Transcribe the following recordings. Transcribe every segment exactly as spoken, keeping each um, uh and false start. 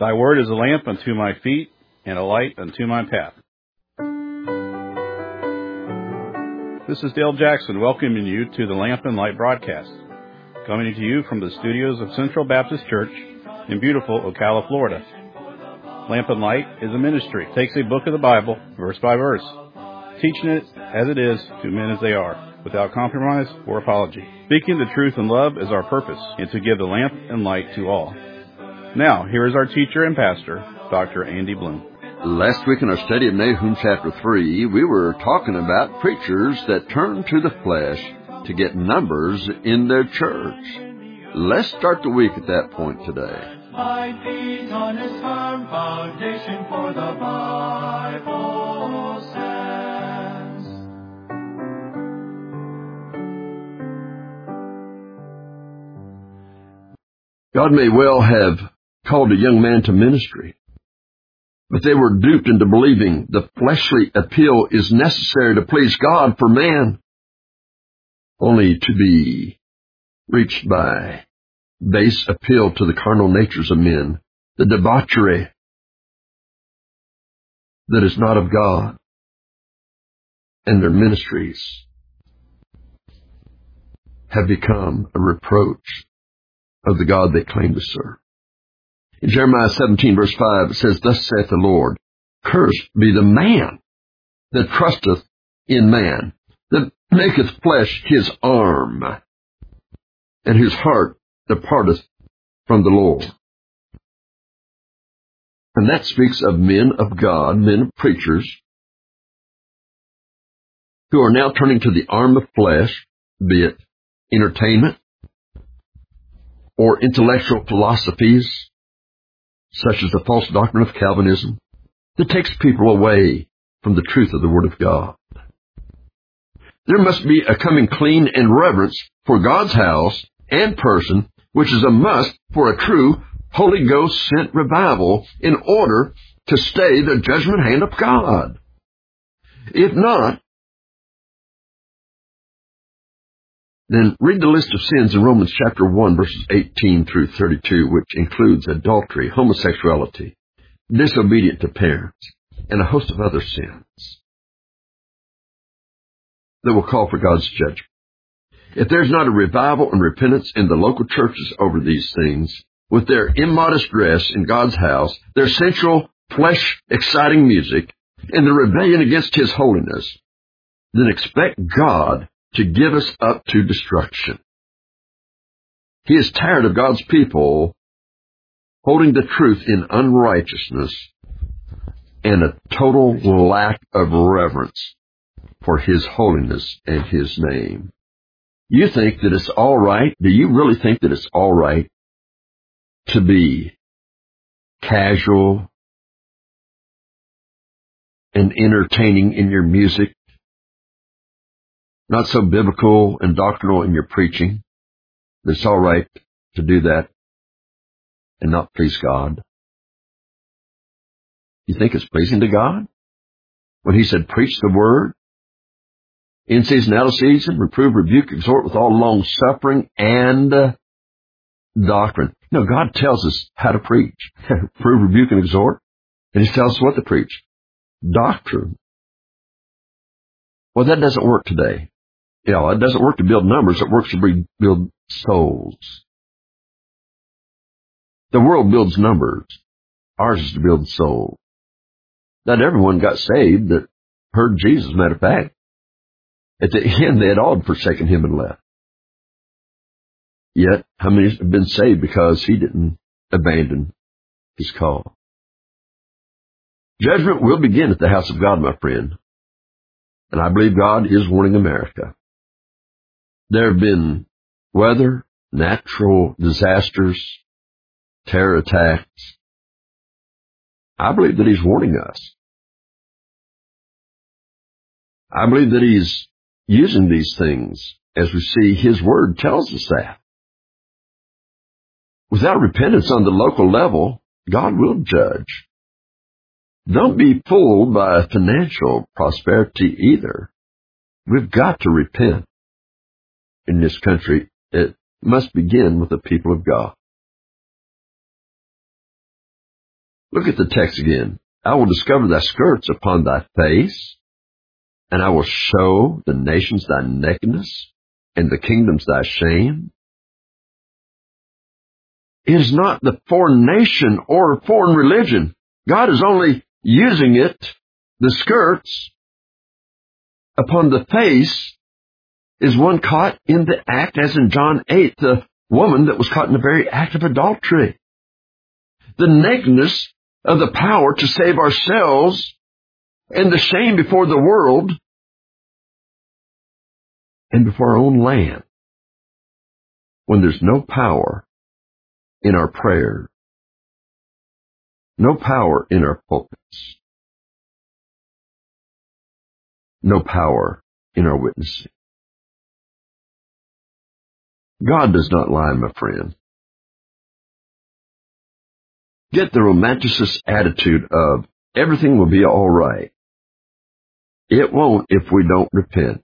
Thy word is a lamp unto my feet and a light unto my path. This is Dale Jackson welcoming you to the Lamp and Light broadcast, coming to you from the studios of Central Baptist Church in beautiful Ocala, Florida. Lamp and Light is a ministry. It takes a book of the Bible, verse by verse, teaching it as it is to men as they are, without compromise or apology. Speaking the truth in love is our purpose, and to give the lamp and light to all. Now, here is our teacher and pastor, Doctor Andy Bloom. Last week in our study of Nahum chapter three, we were talking about preachers that turn to the flesh to get numbers in their church. Let's start the week at that point today. My feet on his firm foundation, for the Bible stands. God may well have called a young man to ministry, but they were duped into believing the fleshly appeal is necessary to please God for man, only to be reached by base appeal to the carnal natures of men, the debauchery that is not of God, and their ministries have become a reproach of the God they claim to serve. In Jeremiah seventeen, verse five, it says, Thus saith the Lord, Cursed be the man that trusteth in man, that maketh flesh his arm, and whose heart departeth from the Lord. And that speaks of men of God, men of preachers, who are now turning to the arm of flesh, be it entertainment or intellectual philosophies, such as the false doctrine of Calvinism, that takes people away from the truth of the Word of God. There must be a coming clean and reverence for God's house and person, which is a must for a true Holy Ghost-sent revival in order to stay the judgment hand of God. If not, then read the list of sins in Romans chapter one, verses eighteen through thirty-two, which includes adultery, homosexuality, disobedience to parents, and a host of other sins that will call for God's judgment. If there's not a revival and repentance in the local churches over these things, with their immodest dress in God's house, their sensual, flesh-exciting music, and the rebellion against His holiness, then expect God to give us up to destruction. He is tired of God's people holding the truth in unrighteousness and a total lack of reverence for His holiness and His name. You think that it's all right? Do you really think that it's all right to be casual and entertaining in your music? Not so biblical and doctrinal in your preaching. It's all right to do that and not please God. You think it's pleasing to God? When He said, preach the word, in season, out of season, reprove, rebuke, exhort with all long suffering and uh, doctrine. No, God tells us how to preach. Reprove, rebuke, and exhort. And He tells us what to preach. Doctrine. Well, that doesn't work today. You know, it doesn't work to build numbers. It works to build souls. The world builds numbers. Ours is to build souls. Not everyone got saved that heard Jesus, matter of fact. At the end, they had all forsaken Him and left. Yet, how many have been saved because He didn't abandon His call? Judgment will begin at the house of God, my friend. And I believe God is warning America. There have been weather, natural disasters, terror attacks. I believe that He's warning us. I believe that He's using these things as we see His Word tells us that. Without repentance on the local level, God will judge. Don't be fooled by financial prosperity either. We've got to repent. In this country, it must begin with the people of God. Look at the text again. I will discover thy skirts upon thy face, and I will show the nations thy nakedness, and the kingdoms thy shame. It is not the foreign nation or foreign religion. God is only using it, the skirts, upon the face, is one caught in the act, as in John eight, the woman that was caught in the very act of adultery. The nakedness of the power to save ourselves and the shame before the world and before our own land, when there's no power in our prayer, no power in our pulpits, no power in our witnessing. God does not lie, my friend. Get the romanticist attitude of everything will be all right. It won't if we don't repent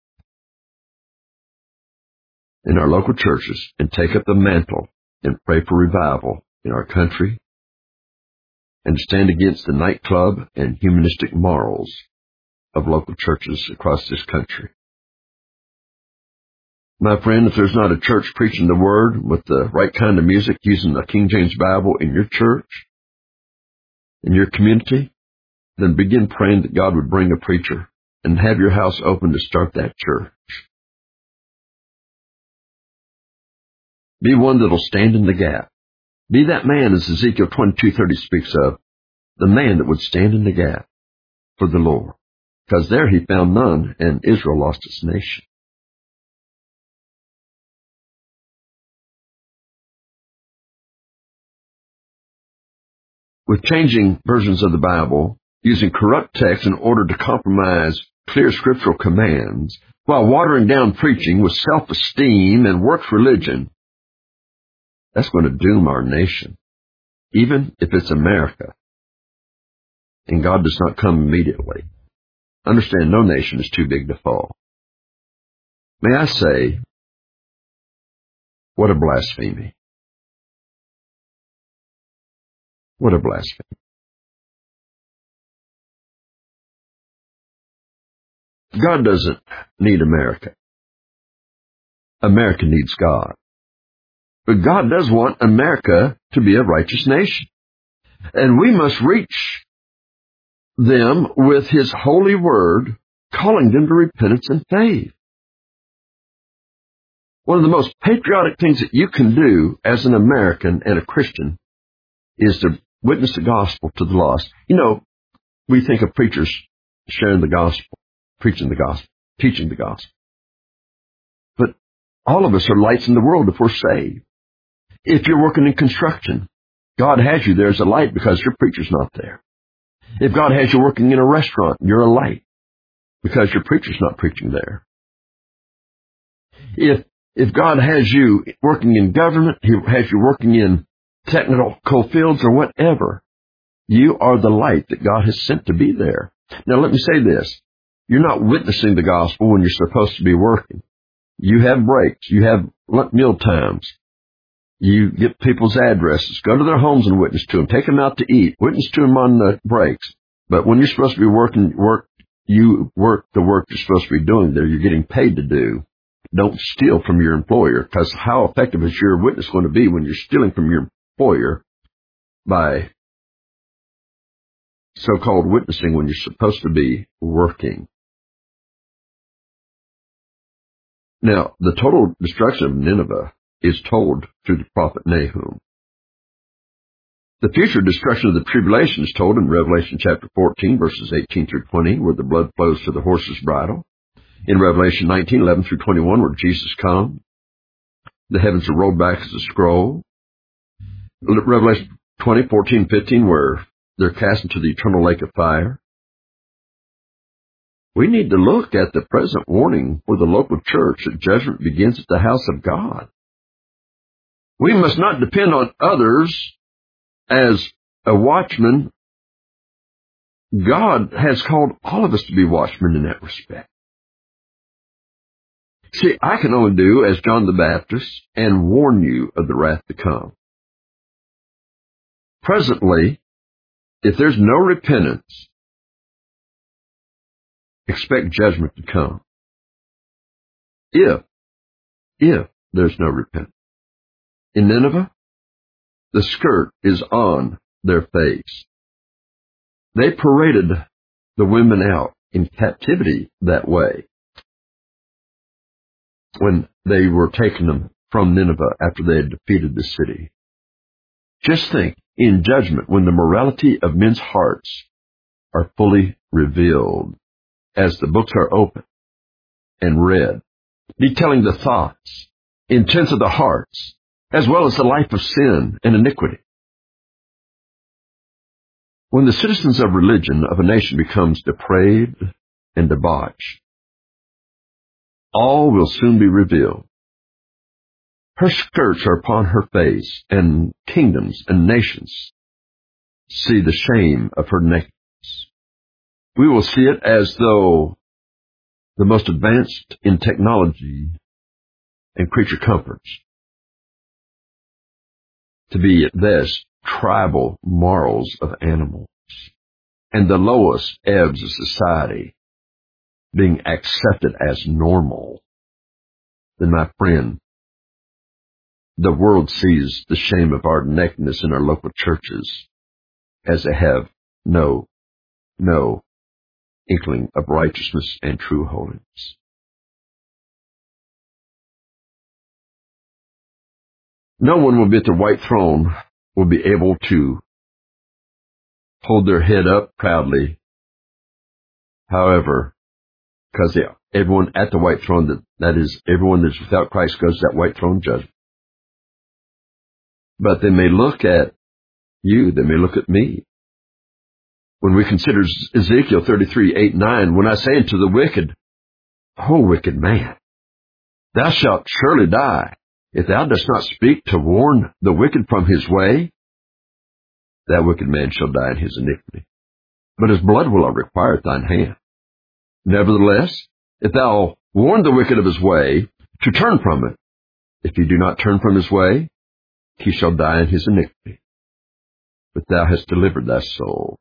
in our local churches and take up the mantle and pray for revival in our country and stand against the nightclub and humanistic morals of local churches across this country. My friend, if there's not a church preaching the Word with the right kind of music using the King James Bible in your church, in your community, then begin praying that God would bring a preacher and have your house open to start that church. Be one that'll stand in the gap. Be that man, as Ezekiel twenty-two thirty speaks of, the man that would stand in the gap for the Lord. Because there he found none, and Israel lost its nation. With changing versions of the Bible, using corrupt texts in order to compromise clear scriptural commands, while watering down preaching with self-esteem and works religion, that's going to doom our nation, even if it's America, and God does not come immediately. Understand, no nation is too big to fall. May I say, what a blasphemy. What a blasphemy. God doesn't need America. America needs God. But God does want America to be a righteous nation. And we must reach them with His holy word, calling them to repentance and faith. One of the most patriotic things that you can do as an American and a Christian is to witness the gospel to the lost. You know, we think of preachers sharing the gospel, preaching the gospel, teaching the gospel. But all of us are lights in the world if we're saved. If you're working in construction, God has you there as a light because your preacher's not there. If God has you working in a restaurant, you're a light because your preacher's not preaching there. If if God has you working in government, He has you working in technical fields or whatever, you are the light that God has sent to be there. Now let me say this. You're not witnessing the gospel when you're supposed to be working. You have breaks. You have meal times. You get people's addresses. Go to their homes and witness to them. Take them out to eat. Witness to them on the breaks. But when you're supposed to be working, work, you work the work you're supposed to be doing there. You're getting paid to do. Don't steal from your employer, because how effective is your witness going to be when you're stealing from your employer by so-called witnessing when you're supposed to be working? Now, the total destruction of Nineveh is told through the prophet Nahum. The future destruction of the tribulation is told in Revelation chapter fourteen, verses eighteen through twenty, where the blood flows to the horse's bridle. In Revelation nineteen, eleven through twenty-one, where Jesus comes, the heavens are rolled back as a scroll. Revelation twenty, fourteen, fifteen, where they're cast into the eternal lake of fire. We need to look at the present warning for the local church that judgment begins at the house of God. We must not depend on others as a watchman. God has called all of us to be watchmen in that respect. See, I can only do as John the Baptist and warn you of the wrath to come. Presently, If there's no repentance, expect judgment to come. If, if there's no repentance. In Nineveh, the skirt is on their face. They paraded the women out in captivity that way when they were taking them from Nineveh after they had defeated the city. Just think, in judgment, when the morality of men's hearts are fully revealed, as the books are opened and read, detailing the thoughts, intents of the hearts, as well as the life of sin and iniquity. When the citizens of religion of a nation becomes depraved and debauched, all will soon be revealed. Her skirts are upon her face, and kingdoms and nations see the shame of her nakedness. We will see it as though the most advanced in technology and creature comforts, to be at best tribal morals of animals, and the lowest ebbs of society being accepted as normal, then, my friend, the world sees the shame of our nakedness in our local churches as they have no, no inkling of righteousness and true holiness. No one will be at the white throne will be able to hold their head up proudly. However, because they, everyone at the white throne, that, that is, everyone that's without Christ goes to that white throne judgment. But they may look at you, they may look at me. When we consider Ezekiel thirty-three, eight, nine, when I say unto the wicked, O wicked man, thou shalt surely die, if thou dost not speak to warn the wicked from his way, that wicked man shall die in his iniquity. But his blood will I require at thine hand. Nevertheless, if thou warn the wicked of his way, to turn from it, if he do not turn from his way, he shall die in his iniquity. But thou hast delivered thy soul.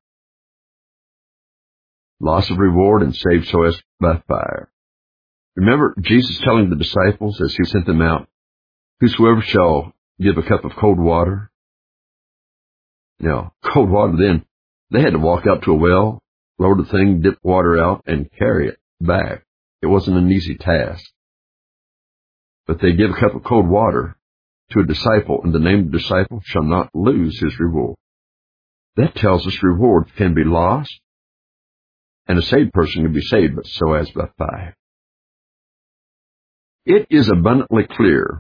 Loss of reward and saved so as by fire. Remember Jesus telling the disciples as he sent them out, whosoever shall give a cup of cold water. Now, cold water then, they had to walk out to a well, lower the thing, dip water out, and carry it back. It wasn't an easy task. But they give a cup of cold water to a disciple, and the named disciple shall not lose his reward. That tells us reward can be lost, and a saved person can be saved, but so as by fire. It is abundantly clear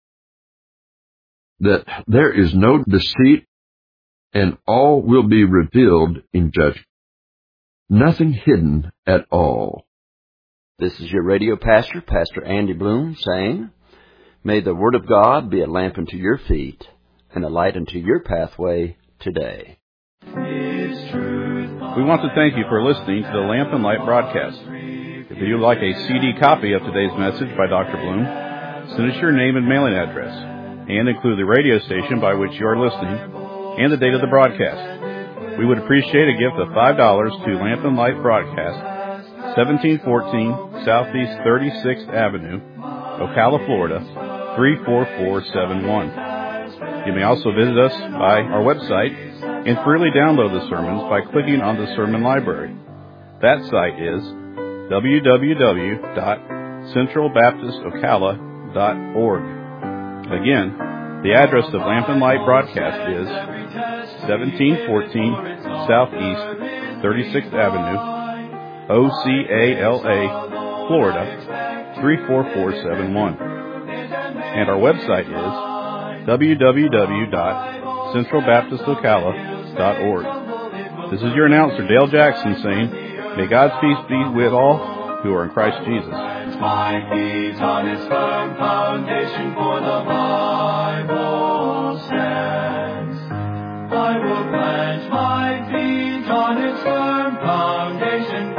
that there is no deceit, and all will be revealed in judgment. Nothing hidden at all. This is your radio pastor, Pastor Andy Bloom, saying, may the Word of God be a lamp unto your feet and a light unto your pathway today. We want to thank you for listening to the Lamp and Light broadcast. If you would like a C D copy of today's message by Doctor Bloom, send us your name and mailing address, and include the radio station by which you are listening and the date of the broadcast. We would appreciate a gift of five dollars to Lamp and Light Broadcast, seventeen fourteen Southeast thirty-sixth Avenue, Ocala, Florida, three four four seven one. You may also visit us by our website and freely download the sermons by clicking on the Sermon Library. That site is w w w dot central baptist ocala dot org. Again, the address of Lamp and Light Broadcast is seventeen fourteen Southeast thirty-sixth Avenue, O C A L A, Florida, three four four seven one. And our website is w w w dot central baptist ocala dot org. This is your announcer, Dale Jackson, saying, may God's peace be with all who are in Christ Jesus. My feet on his firm foundation, for the Bible stands. I will plant my feet on its firm foundation.